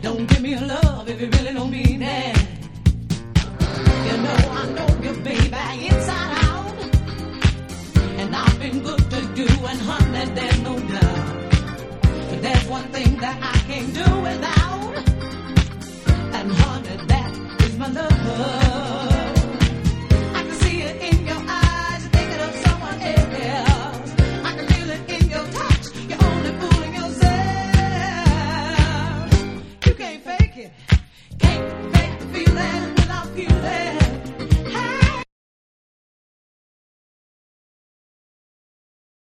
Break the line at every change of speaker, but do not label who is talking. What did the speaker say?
Don't give me love if you really don't mean it. You know I know you, baby, inside out. And I've been good to you, and honey, there's no doubt. But there's one thing